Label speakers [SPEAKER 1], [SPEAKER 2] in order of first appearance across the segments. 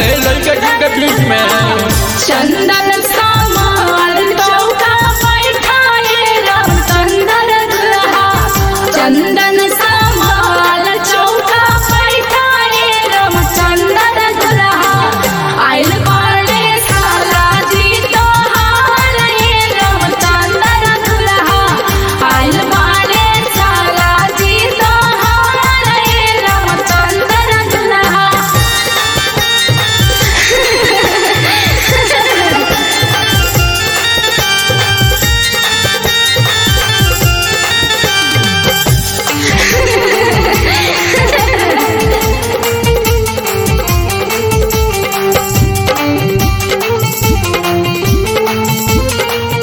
[SPEAKER 1] रहे लड़के के बीच में।
[SPEAKER 2] चंदन सामाल चौका बैठाए रामचंद्र दुल्हा, चंदन सामाल चौका बैठाए रामचंद्र दुल्हा। आइल बाड़े साला जी तोहार ये रामचंद्र दुल्हा, आइल बाड़े साला जी तोहार ये रामचंद्र दुल्हा।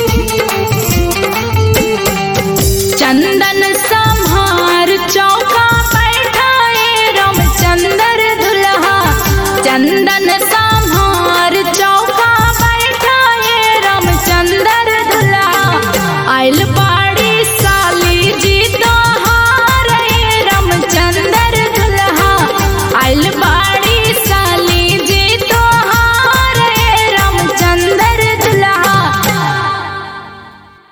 [SPEAKER 2] चंदन संहार चौका